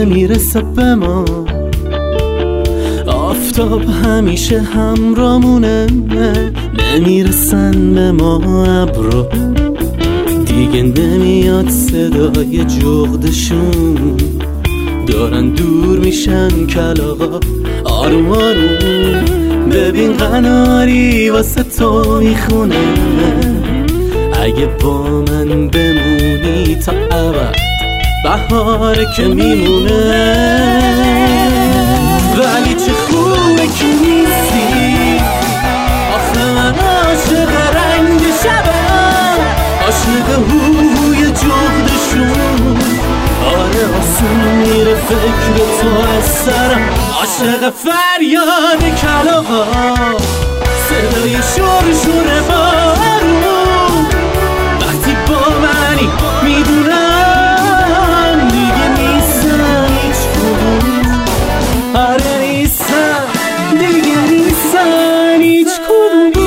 نمیرسه به ما، آفتاب همیشه همرامونه، نمیرسن به ما ابرا، دیگه نمیاد صدای جغدشون، دارن دور میشن کلاغا آروم آروم. ببین قناری واسه تو میخونه، اگه با من بمونی تا ابد بهاره که میمونه. ولی چه خوبه که نیستی، آخه من عاشق رنگ شبم، عاشق هوی جغدشون، آره آسون میره فکر تو از سرم، عاشق فریاد کلاغا، صدای شور شور بارون، وقتی با منی میدونم دیگه نیستم هیچ کدوم، آره نیستم دیگه نیستم هیچ کدوم.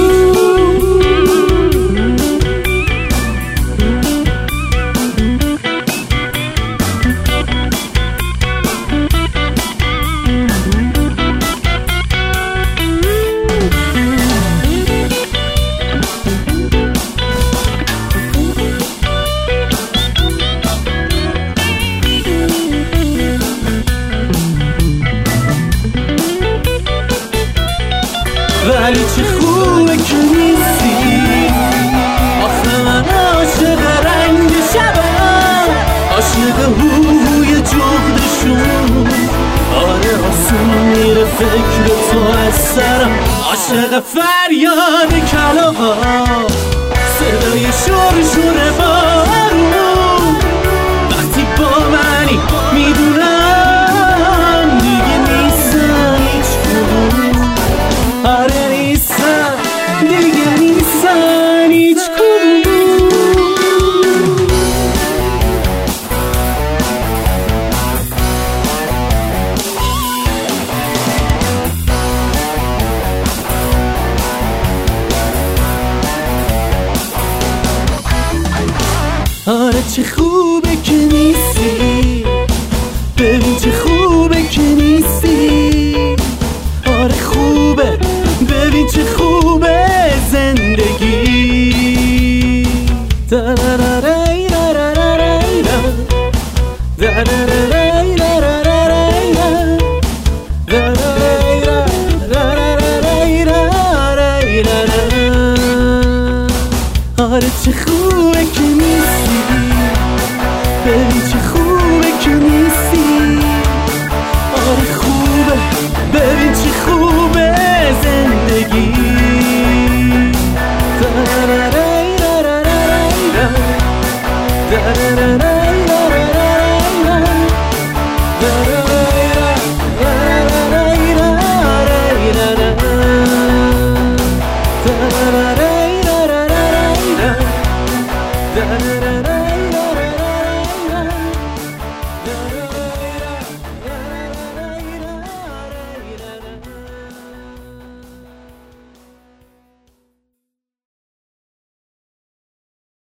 ولی چه خوبه که نیستی، آخه من عاشق رنگ شبم، عاشق هوی جغدشون، آره آسون میره فکر تو از سرم، عاشق فریاد کلاغا، صدای شور شور بارون، وقتی با منی میدونم دیگه نیستم هیچ کدوم، آره نیستم دیگه نیستم هیچ کدوم. آره چه خوبه که نیستی، ببین چه خوبه که نیستی، آره خوبه ببین چه خوبه زندگی. آره چه